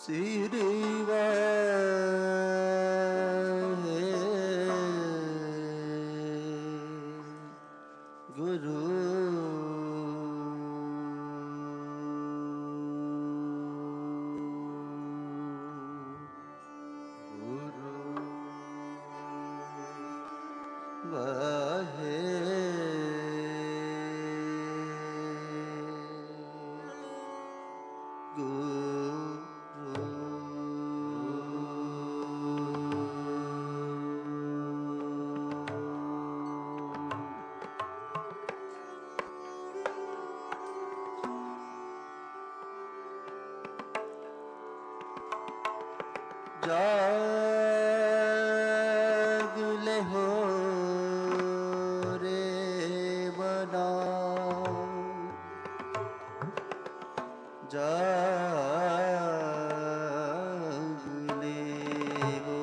जाग ले हो रे बना, जाग ले हो।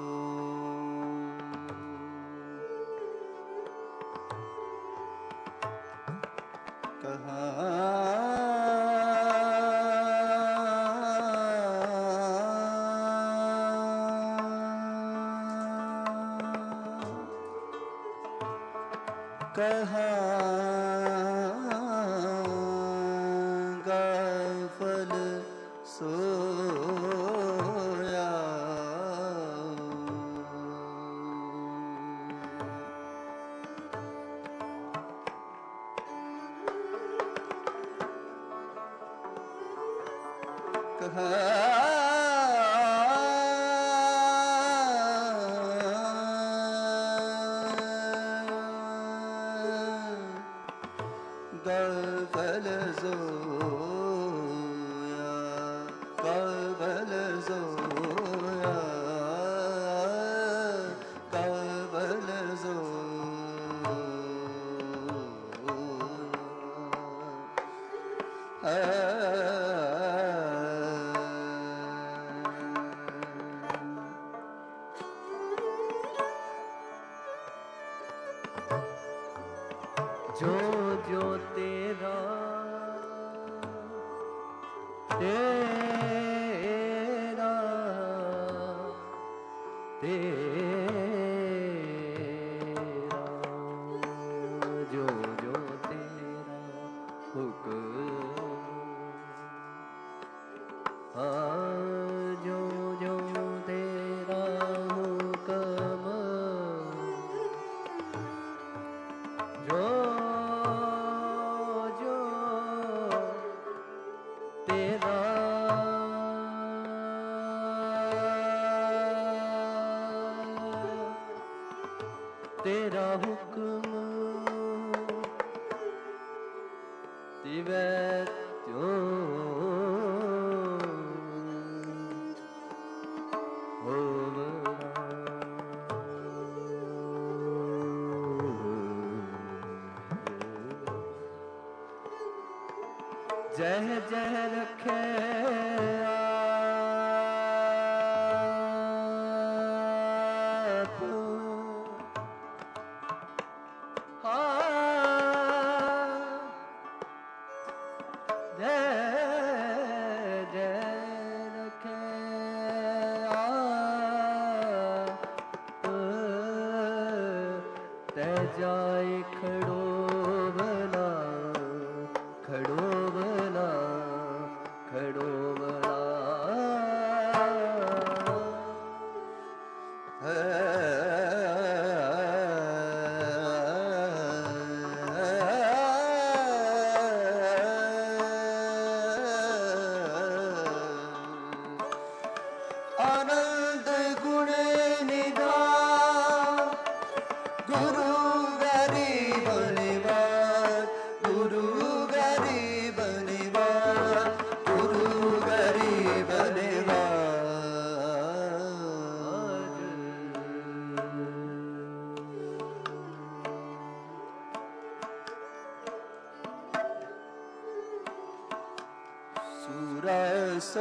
कहाँ गाफल सोया, गफल सोया, गफल सोया, गफल सोया। जो जो तेरा तेरा तेरा, जो जो तेरा हुक्म, जो जो तेरा हुक्म, जो जो तेरा तेरा हुक्म, तिवै त्यों होवना। जह जह रखे आप, जय जय रखे आप, तै जाए खड़ो भला, खड़ो भला, खड़ो भला। आनंद गुण निधान, गुरु गरीब निवार, गुरु गरीब निवार, गुरु गरीब निवार। सुरस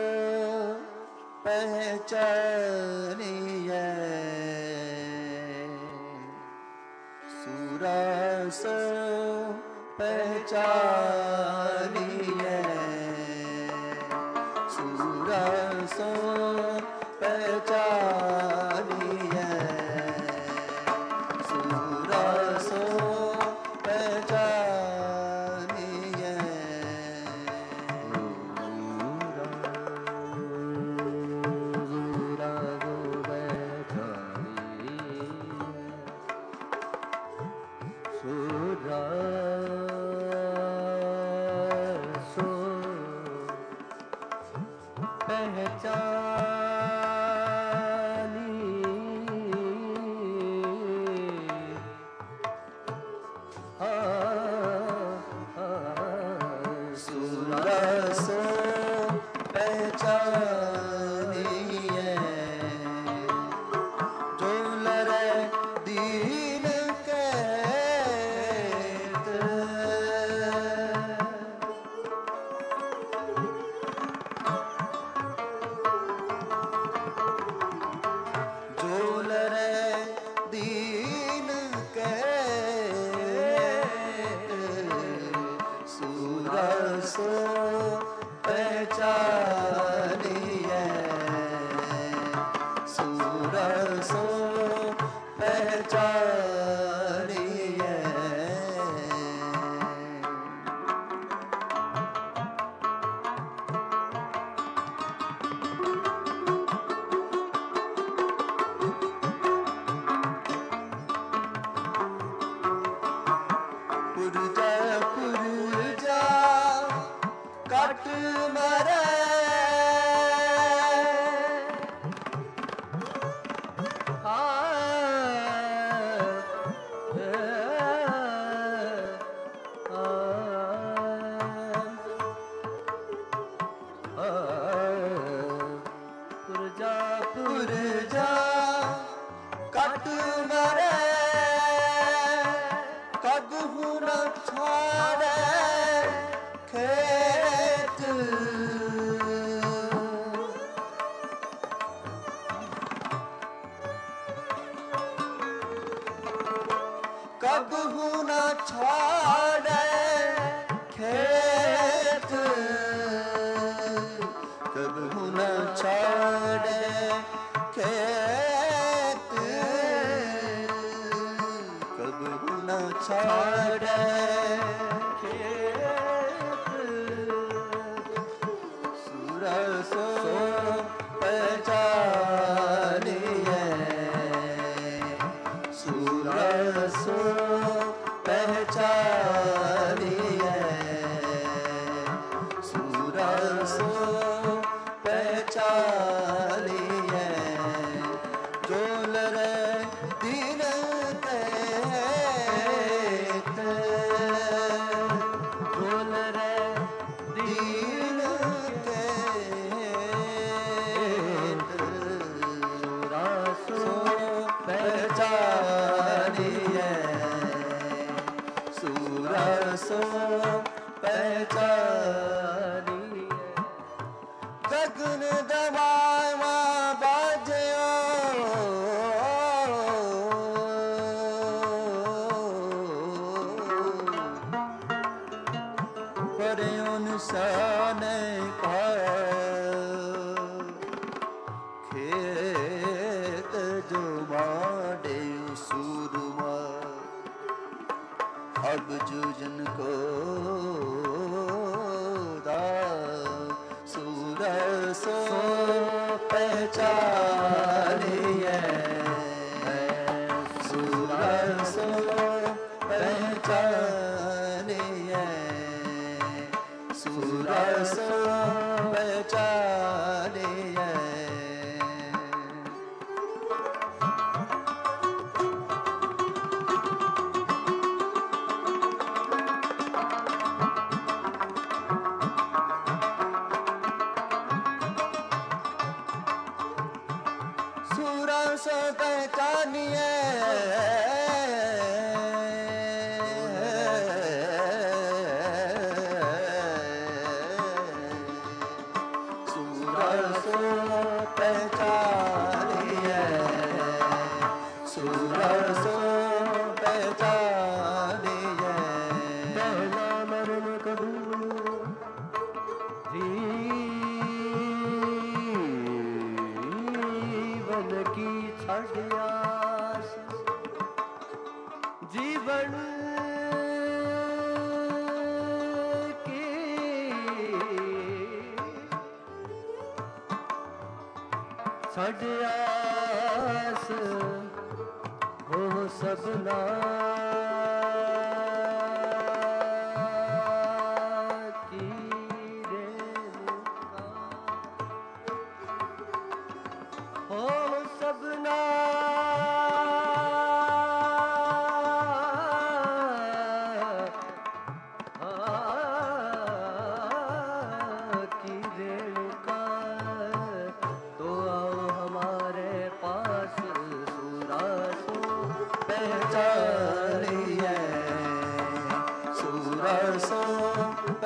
पहचानिए, सुरस पहचानिए, सुरस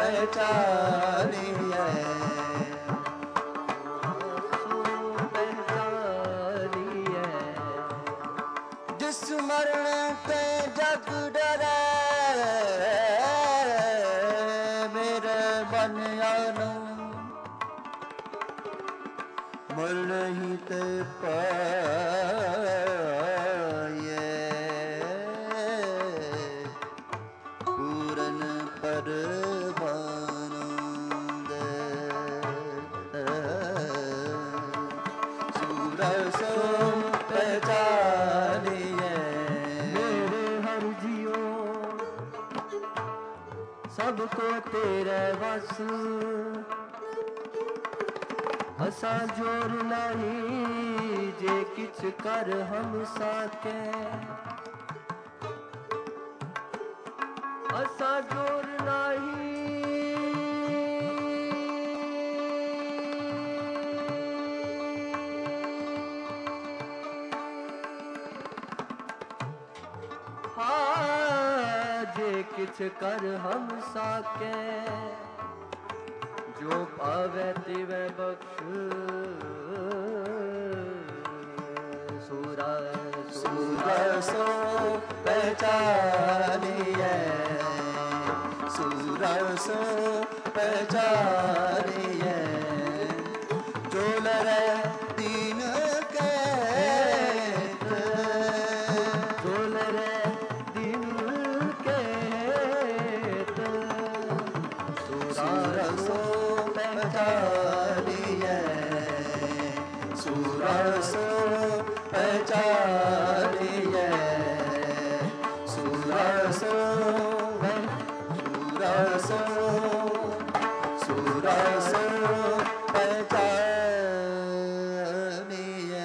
पहचानिए जिस मरण ते जग डरे मेरे मन आनो मल ही ते पाए पूरन परमानंद सूरसो पहचानिए मेरे हर जियो सबको तेरे वस असा जोर नहीं जे किछ कर हम साके असा जोर नहीं हाँ जे किछ कर हम साके जो पावे तिवे बख्श सूरा सूरसो पहचानिए सूरसो पहचानिए जो लरे दीन के जो लरे दिन के सूरसो पहचानिए सूरसो पहचानिए सूरसो सूरसो सूरसो पहचानिए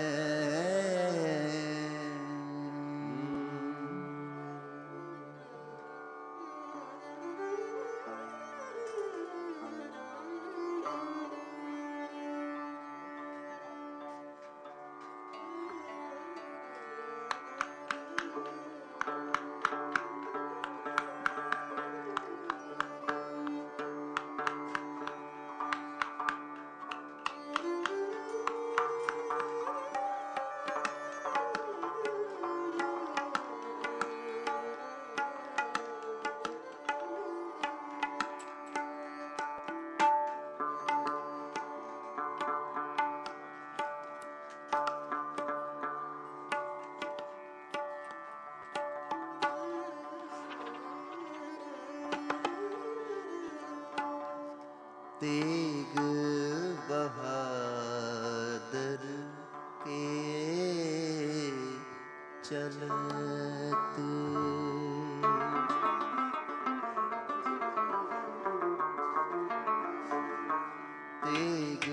तेग बहादुर के चलत तेग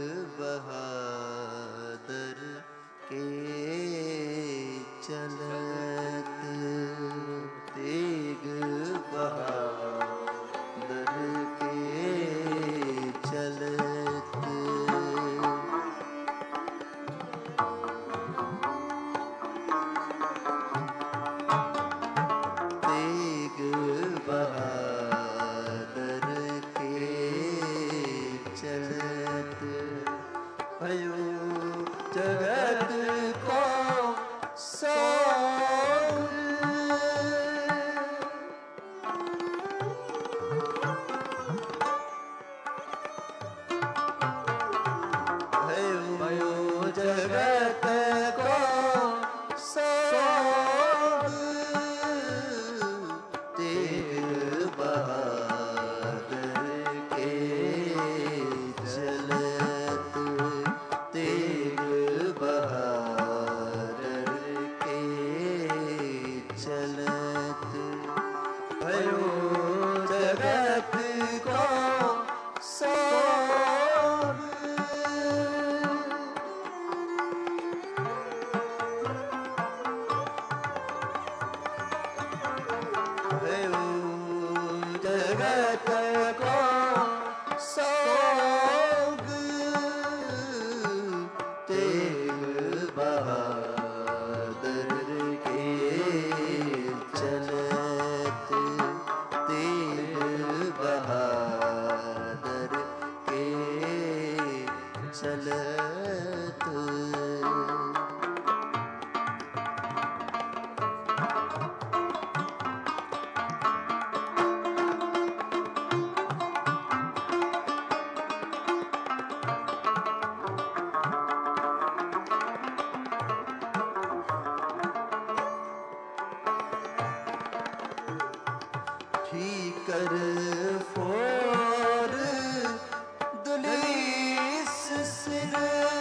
बहादुर के चलत तेग बहादुर के चलत तेग बहादुर के चलत भयो जगत को सोग भयो जगत को सोग तेग बहादुर के चलत तेग बहादुर के चलत भयो जगत को सोग भयो जगत को सोग तेग बहादुर के चलत तेग बहादुर कर फोर दलीस सिर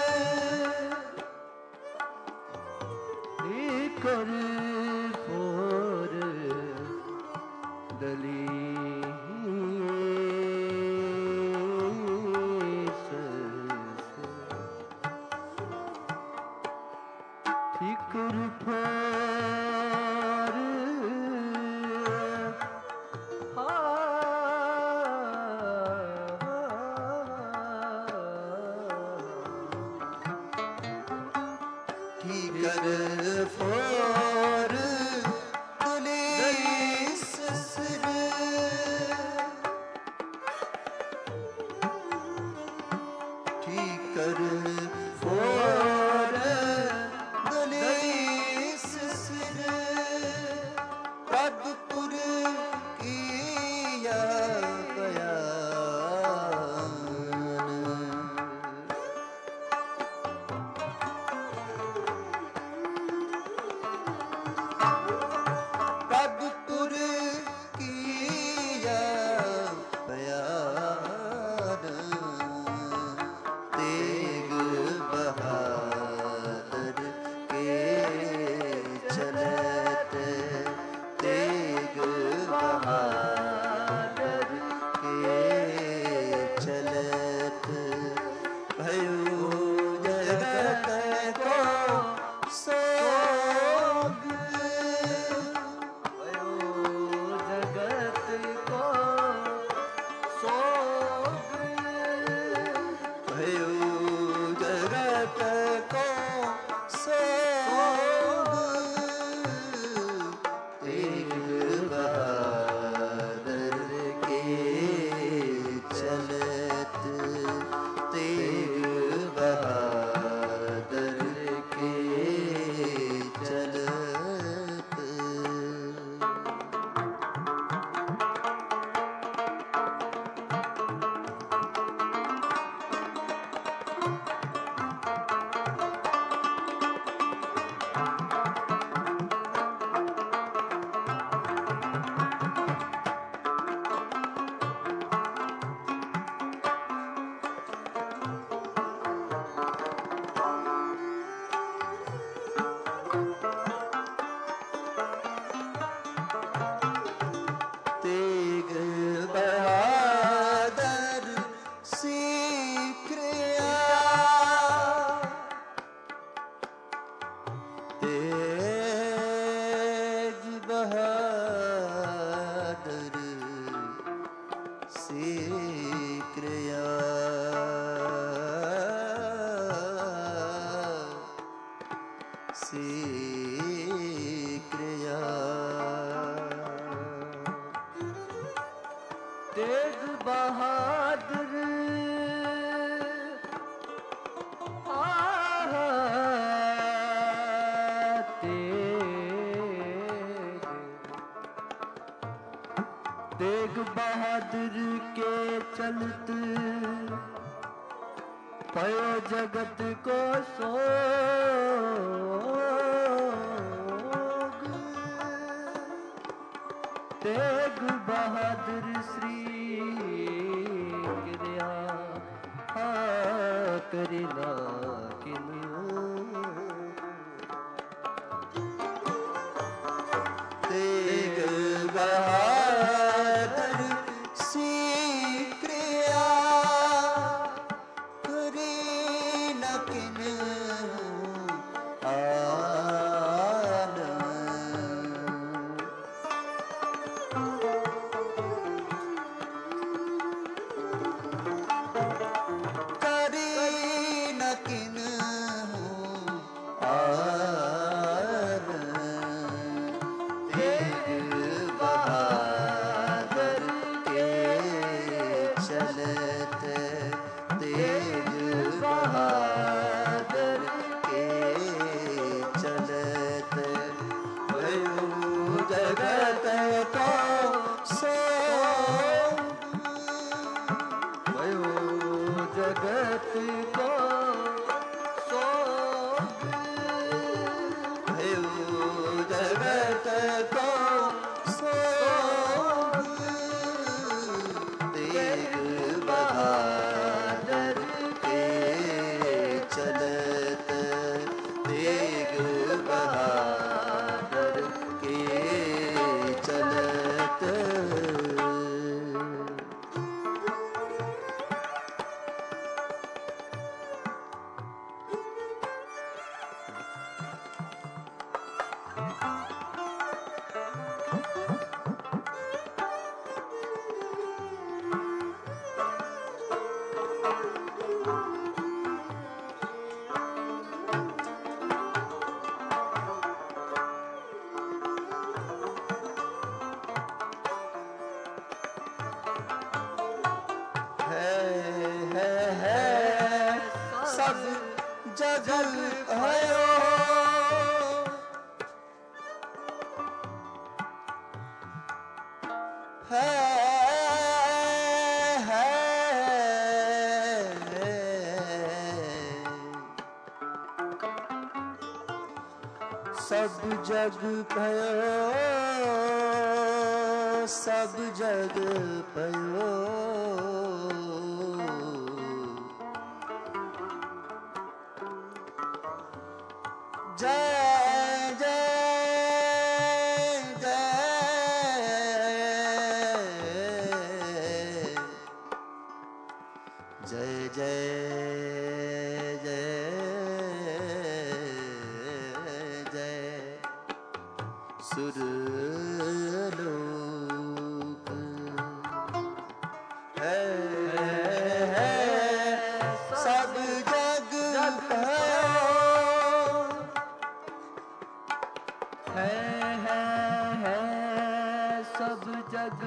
कर फोर दलीस ठिकर फोर कर फोर दलीस सिर ठीक कर फोर दलीस सिर पदपुर किया बयान पदपुर किया बयान तेग बहादुर के चलत तेग बहादुर के चलत भयो जगत को सोग जगत को सोग भयो जगत को सोग तेग बहादुर के चलत तेग बहादुर के चलत तेग बहादुर सीख तेज बहादुर सीख तेग बहादुर तेग बहादुर के चलत पयो जगत को सोग तेग बहादुर श्री क्रिया करिना तेग बहादुर सीख करी न किन आन करी न किन आन तेग बहादुर के चलत तेग बहादुर के चलत भयो जगत को सोग भयो जगत को सोग भयो जगत को सोग जग भयो सब जग भयो सब जग भयो जय जय जय जय जय जय सुरलोक है सब जग है सब जग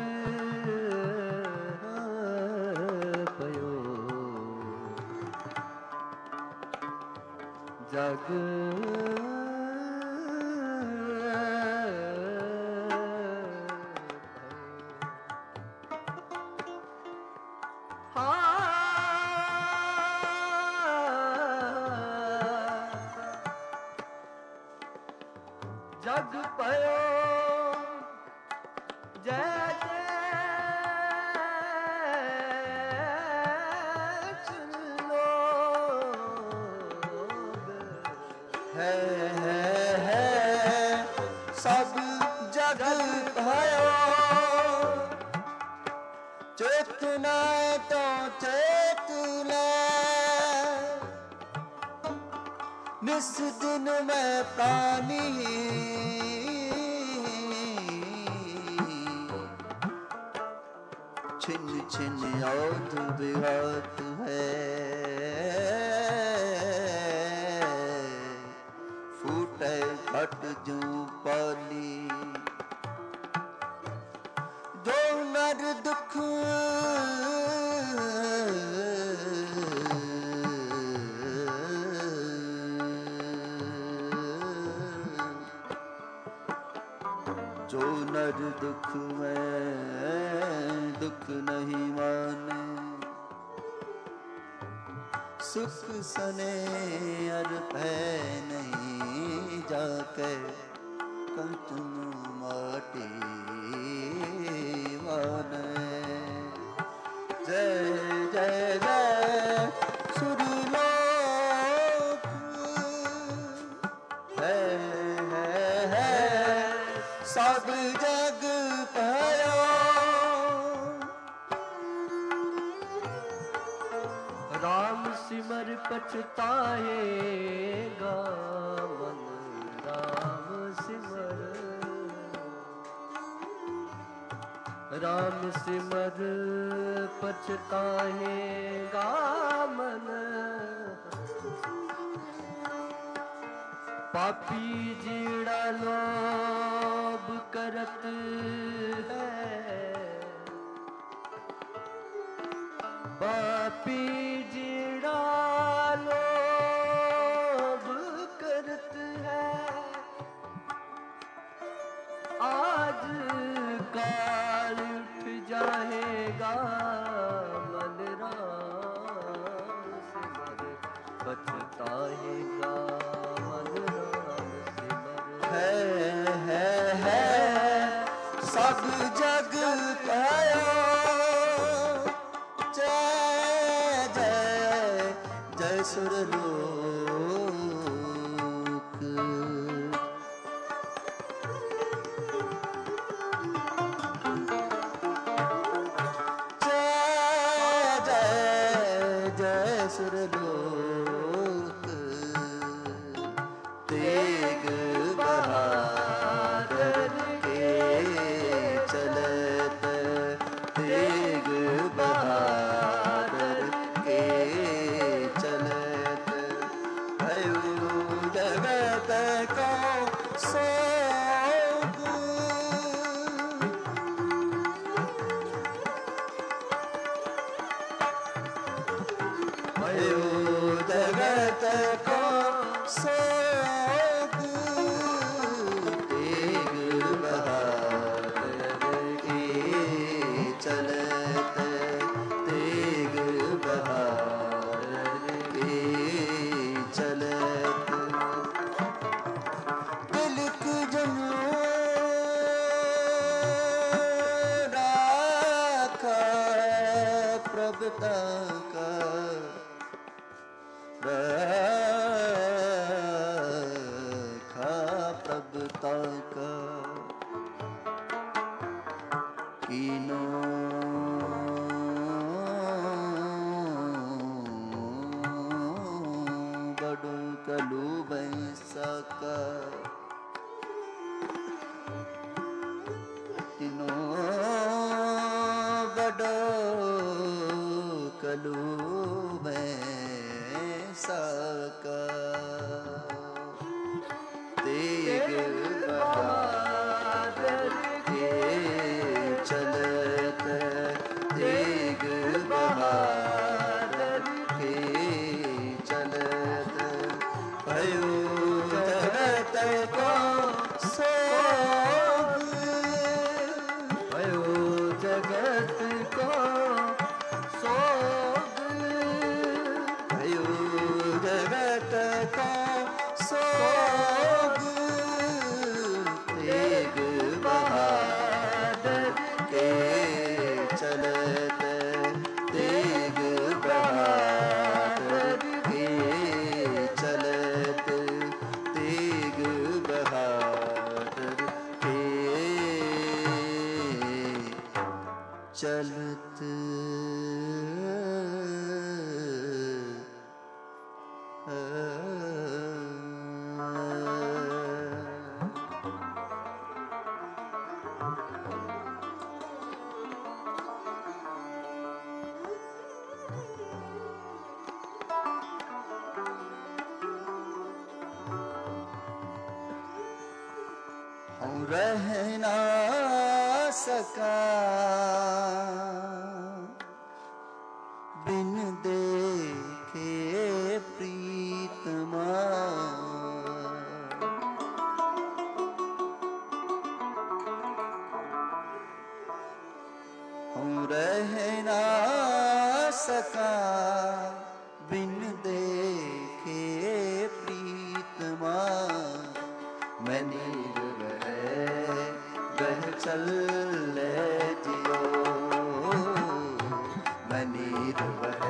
पयो जग जग पयो जय है सब जग भयो चेतना तो चेतना निस दिन में प्राणी छिन छिन औध विहत है फूटे घट जू पाली दो नर दुख जो नर दुख में दुख नहीं माने सुख सने अर भय नहीं जाके कंचन माटी माने जय जय जय सुरलोक है सब जग भयो राम सिमर पछताएगा मन राम सिमर पछताएगा मन पापी जीड़ा लोभ करत है पापी जीड़ा लोभ करत है आज काल उठ जाएगा मन राम सिमर पछताएगा है सब जग भयो जय जय जय सुरलोक जय जय जय सुरलोक तेग बहादुर के चलत तेग बहादुर के चलत भयो जगत को सोग भयो जगत को प्रभुता का रखा प्रभुता का कीनो बड़ो कलू बैसा का कीनो बड़ो कलू बैसा का तेग बहादुर के चलत तेग बहादुर के चलत भयो जगत को सोग भयो जगत को सोग भयो जगत को सोग तेग बहादुर के चलत तेग बहादुर के चलत तेग बहादुर के चलत रह ना सका बिन देखे प्रीतमा हम रह ना सका बिन देखे प्रीतमा मैं नीर वह चल ले जियो मैं नीर वह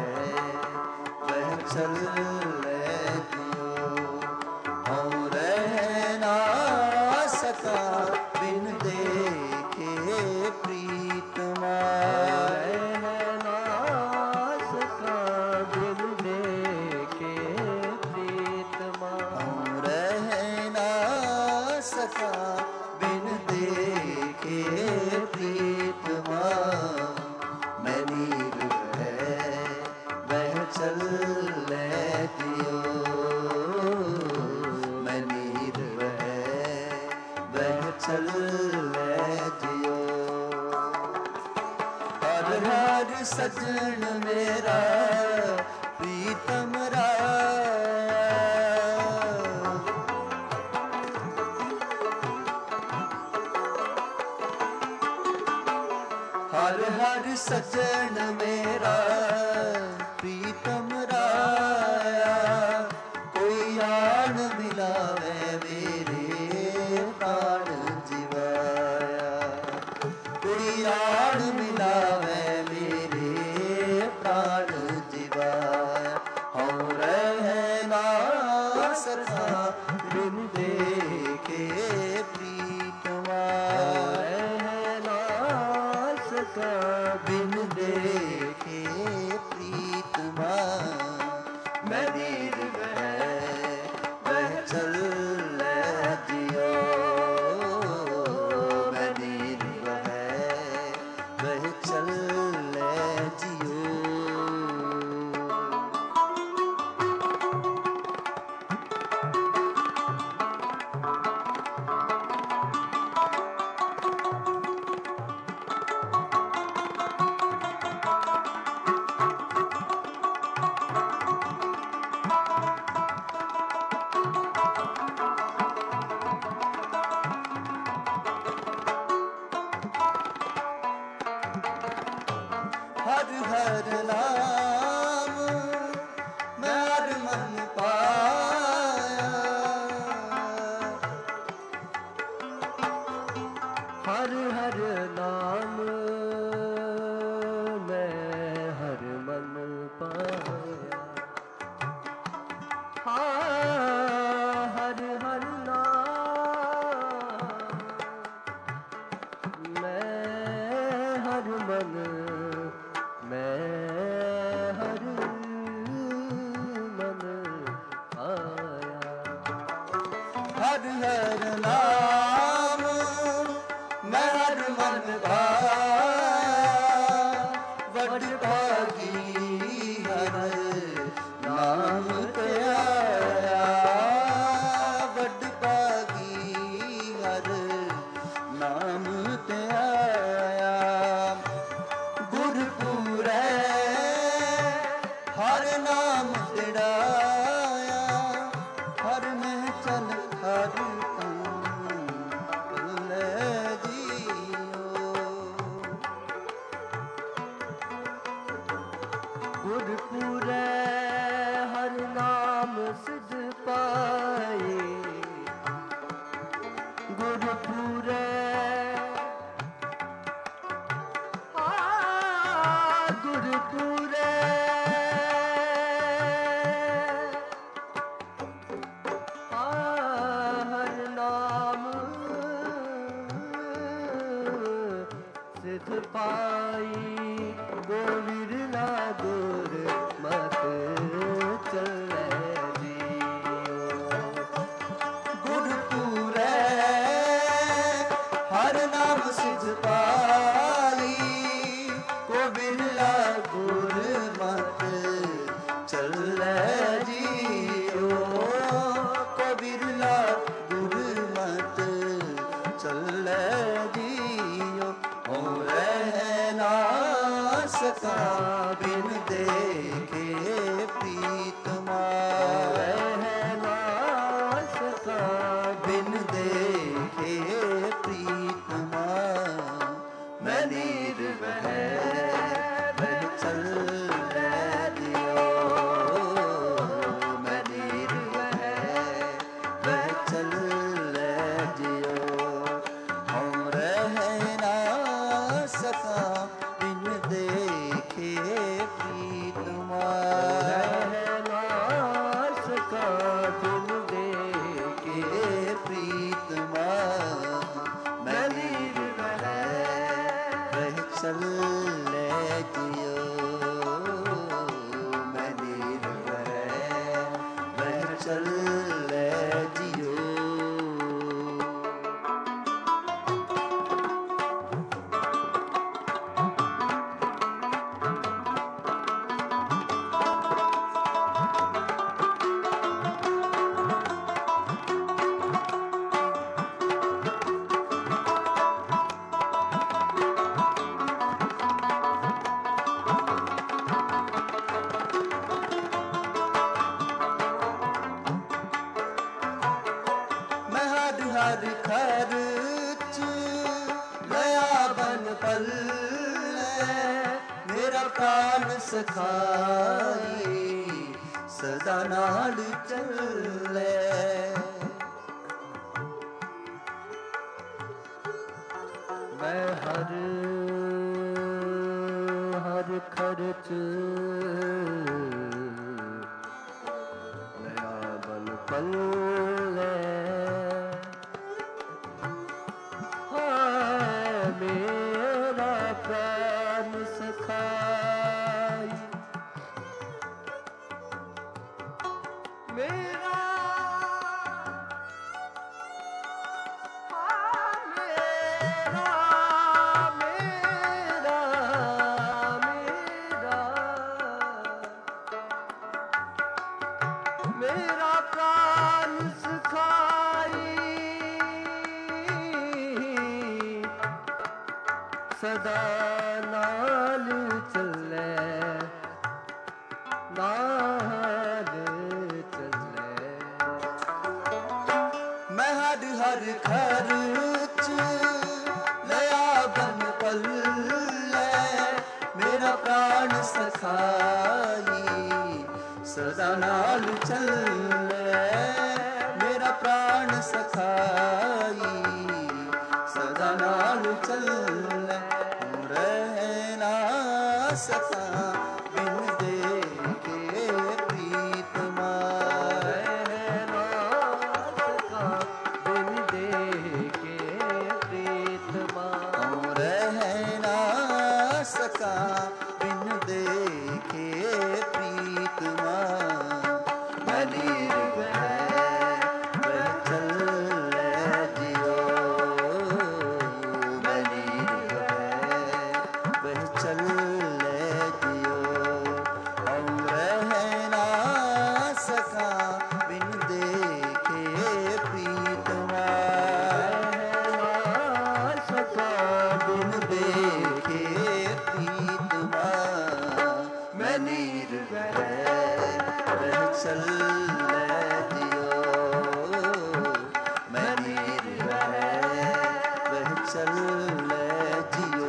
चल ले जियो हम रह ना सका बिन देखे प्रीतमा रह ना सका बिन देखे प्रीतमा हम रह ना सका बिन देखे प्रीतमा मैं नीर वह चल ले दियो मैं नीर वह चल ले दियो हर हर सजन मेरा प्रीतम हर हर सजन मेरा प्रीतम राया कोई आन मिलावे मेरे प्राण जीवाया कोई आन मिलावे मेरे प्राण जीवाया हम रहना सका बिन देखे प्रीतमा बिन देखे प्रीतमा मैं नीर वह चल ले जियो मैं नीर वह चल ले जियो हर हर नाम मैं हर मन पाया हर हर नाम मैं हर हर हर नाम मैं हर मन भाया वड भागी हर नाम ते आया वड भागी हर नाम ते आया गुरपुरै हर नाम तिड़ाया हर में चल हर तू ले जियो गुरपुरै हर नाम सिद्ध पाए गुरपुरै गुरपुरै हर नाम सिद्ध पाई गोविर ना गुर मत चले जियो गुरपुरै हर नाम सिद्ध पाई को बिरला गुर मत चले जियो को बिरला गुर मत चले जियो हो रहना सका बिन देखे प्रीतमा रहना सका बिन देखे प्रीतमा मैं निर्वह मैं चल दियो मैं निर्वह मैं चल जियो हम रह ना सका बिन देखे प्रीतमा रहना सका बिन देखे प्रीतमा मैं निर्वह वह चल जियो मैं निर्वह वह चल जियो मैं हर हर खर्च लया बन पल मेरा प्राण सखाई सदा नाल चले मैं हर हर खर्च नया बन पल मेरा प्राण सखाई मेरा मेरा प्राण सखाई सदा नाल चले नाल चले मैं हर हर खर्च लया बन पल मेरा प्राण सखाई सदा नाल चले मेरा प्राण सखाई सदा नाल चले रहना सका बिन देखे प्रीतमा रहना सका बिन देखे प्रीतमा रहना सका बिन देखे प्रीतमा मैं निर्वह मैं चल नीर वह चल दियो, मैं नीर वह चल जियो।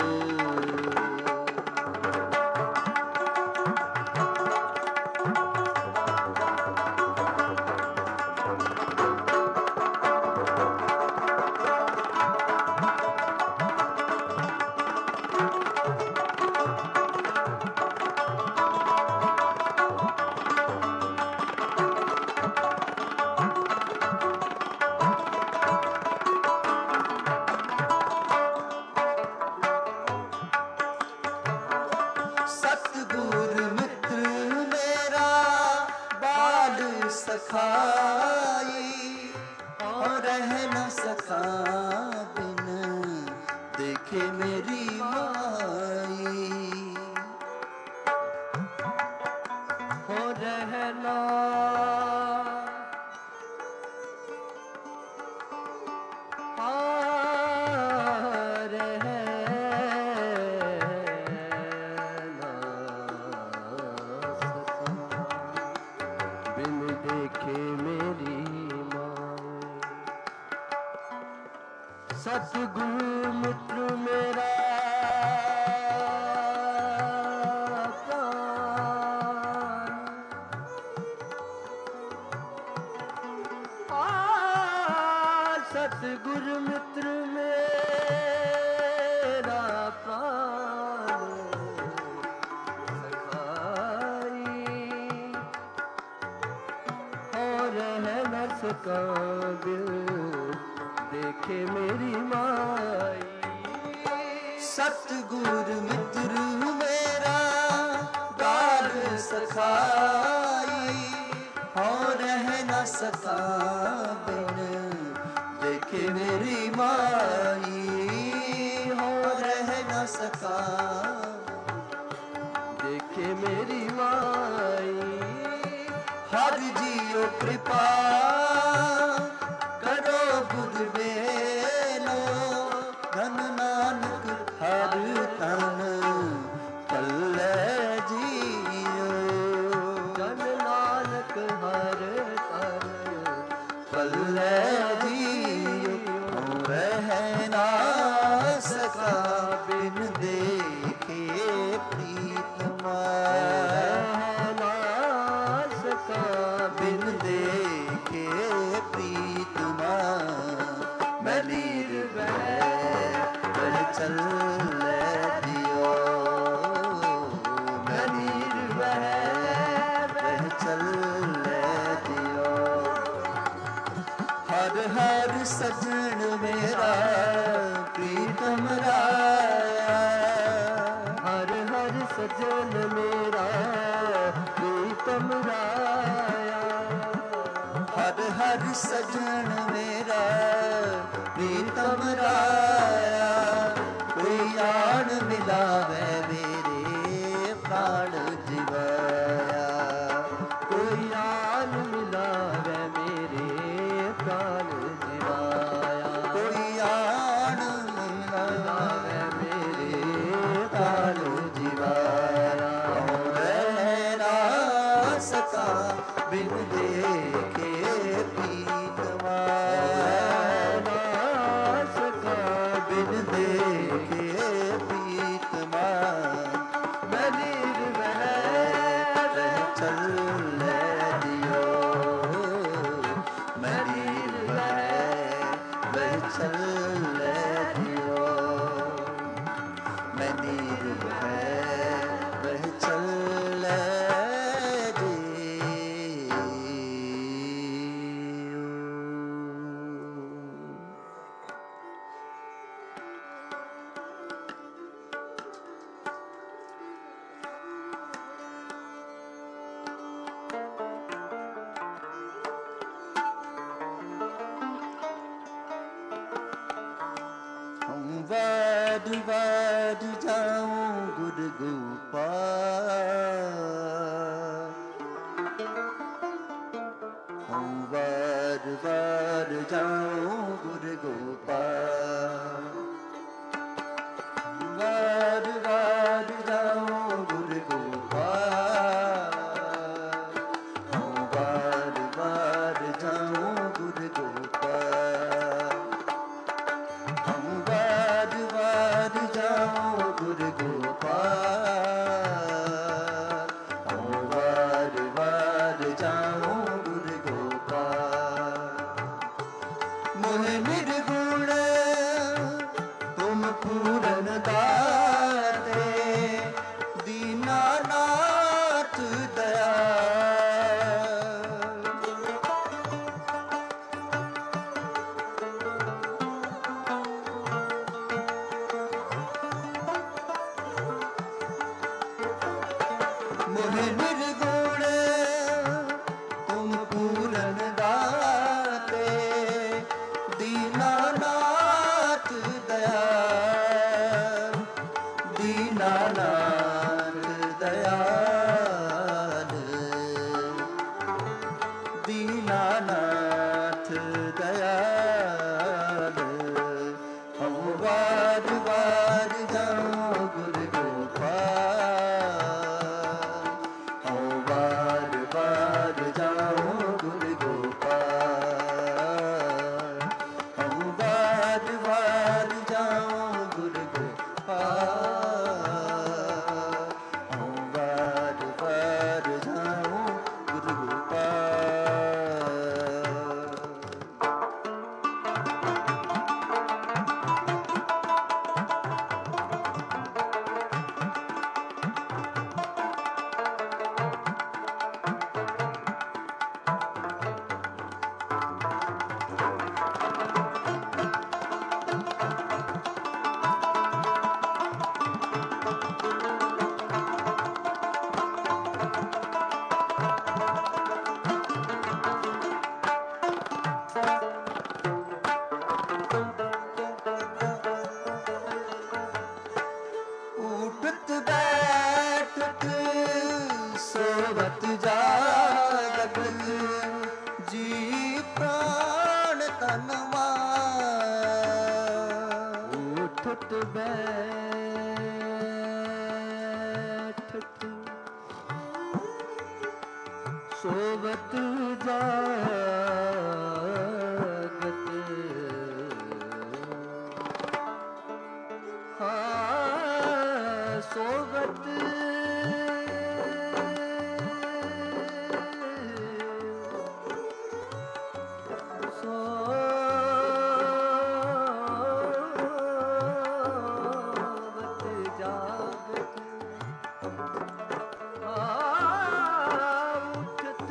सखाई और रह न सका बिन देखे मेरी माई, हो रहना सतगुरु मित्र मेरा प्राण, सतगुरु मित्र मेरा प्राण सखाई और रह न सका दिल देखे मेरी माई। सतगुरु मित्र मेरा गाल सखाई और रह न सका बिन देखे मेरी माई, हो रह न सका देखे मेरी माई। हर जियो कृपा करो बुध बेलो, धन नानक हर तन पल्ले जियो, धन नानक हर तन पल्ले जियो। रह ना सका बिन देखे प्रीतमा, बिन देखे प्रीतमा, मैं नीर वह चल दियो, मैं नीर वह चल दियो। हर हर सजन मेरा प्रीतम राया, हर हर सजन मेरा प्रीतम राया, हर हर सजन मेरा प्रीतम राया। कोई आन मिलावे मेरे प्राण जिवाया, कोई आन मिलावे मेरे प्राण जिवाया, कोई आन मिलावे मेरे प्राण जिवाया। रह ना सका बिन देखे प्रीतमा, ना सका बिन देखे प्रीतमा, मैं नीर वह चल दियो, मैं नीर वह चल दियो, मैं नीर वह चल वाद वाद जाऊं गुर गोपाल, वाद वाद जाऊं गुर गोपाल, वाद वाद जाऊं गुर गोपाल। मोहि निर्गुण तुम पूरन दाते, दीनानाथ दयाल, दीनानाथ दयाल, दीनानाथ दयाल। हम बार बार जाऊं गुरु गोपाल, हम बार बार जाऊं गुरु गोपाल, हम बार बार जाऊं गुरु गोपाल, हम बार बार जाऊं गुरु गोपाल। उठत बैठत सोवत जागत, जी प्राण तन मान। उठत बैठत सोवत जागत, हाँ सोवत सोवत जागत, उठत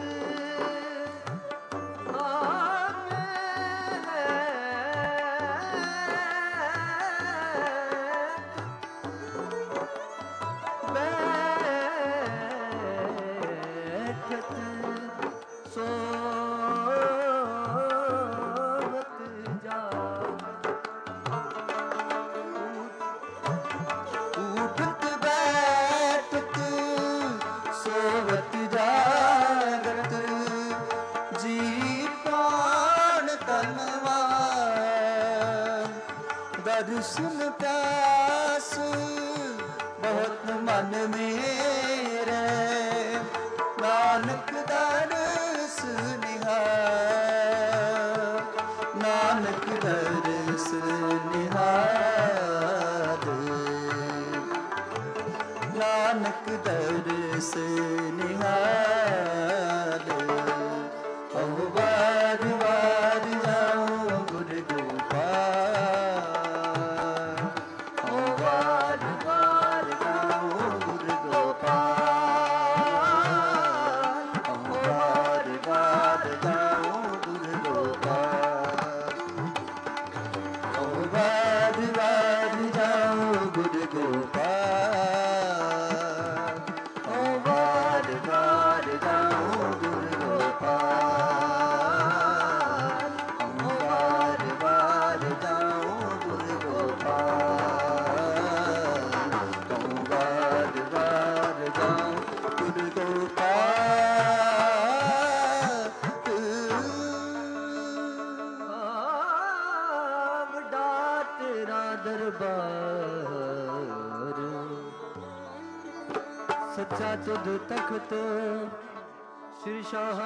बैठत सोवत जागत, उठत बैठत सोवत जागत, जी प्राण तन मान। दर्शन प्यास बहुत मन मेरे, नानक दरस निहार, नानक दरस निहार, नानक दरस निहार। हम बार बार जाऊं गुरु गोपाल, हम बार बार जाऊं गुरु गोपाल, हम बार बार जाऊं गुरु गोपाल, हम बार बार जाऊं गुरु गोपाल, हम बार बार जाऊं गुरु गोपाल, हम बार बार जाऊं गुरु गोपाल, हम बार बार जाऊं गुरु गोपाल। डाट तेरा दरबार, सच्चा तुध तख्त श्री शाह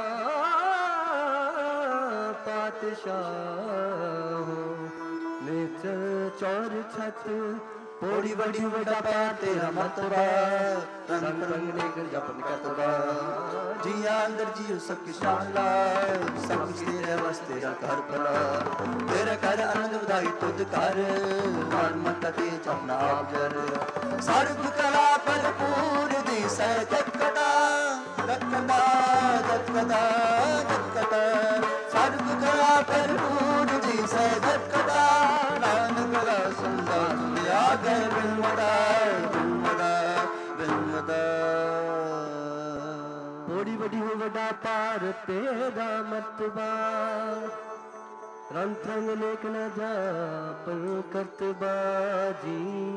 पातशाह, निच चौर छत बड़ी बड़ी बड़ा पा तेरा मतबा, रंग रंग लेकर जपन करतबा। जिया अंदर जियो सब की शाला, सब कुछ तेरे बस तेरा घर पला। तेरा कर आनंद उदाई तुद कर, मान मत तेज अपना आप जर। सर्व कला भरपूर दिसै जगता, जगता जगता जगता। सर्व कला भरपूर दिसै जगता, नानक दासन दास आगे बिनमदा बिनमदा बिनमदा। ਥੋੜੀ ਵੱਡੀ ਹੋ ਵੱਡਾ ਪਾਰ ਤੇਰਾ ਮਰਤਬਾ ਰੰਗ ਰੰਗ ਲੇਖ ਨ ਜਾਪਨ ਕਰਤਬਾ ਜੀ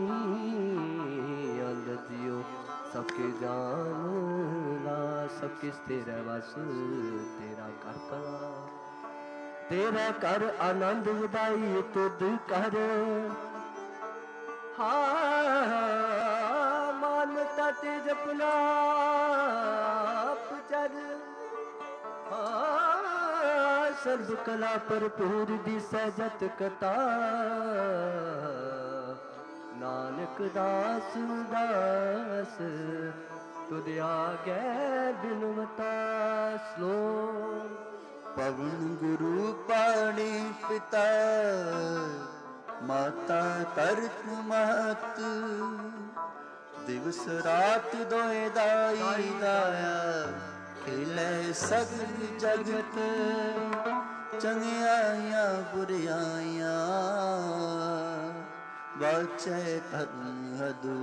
ਅੰਦਰ ਜਿਉ सबके जानना सब किस तेरा बस तेरा कर कला तेरा कर आनंद उदाई तुद कर हाँ मानता ते जपना चर हाँ सर्व कला भरपूर दी सहजत कथा नानक दास दास तुद आगे बिनवता श्लोक पवन गुरु पाणी पिता माता तरत महत दिवस रात दोए दाई दाया खेले सगल जगत चंगियाइयां बुरियाइयां वाचे धर्म हदू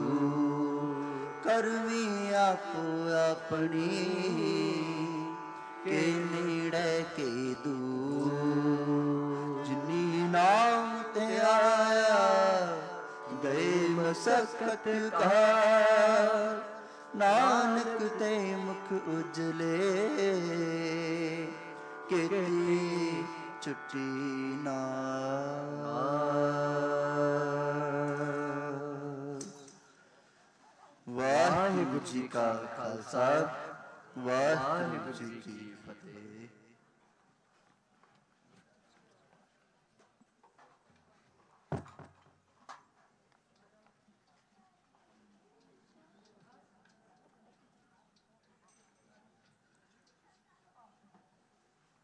करवी आपो अपनी के नीड़े के दूर जिनी नाम ते आया गए मसकत का नानक ते मुख उजले के छुट्टी ना वाहिगुरु जी का खालसा वाहिगुरु जी की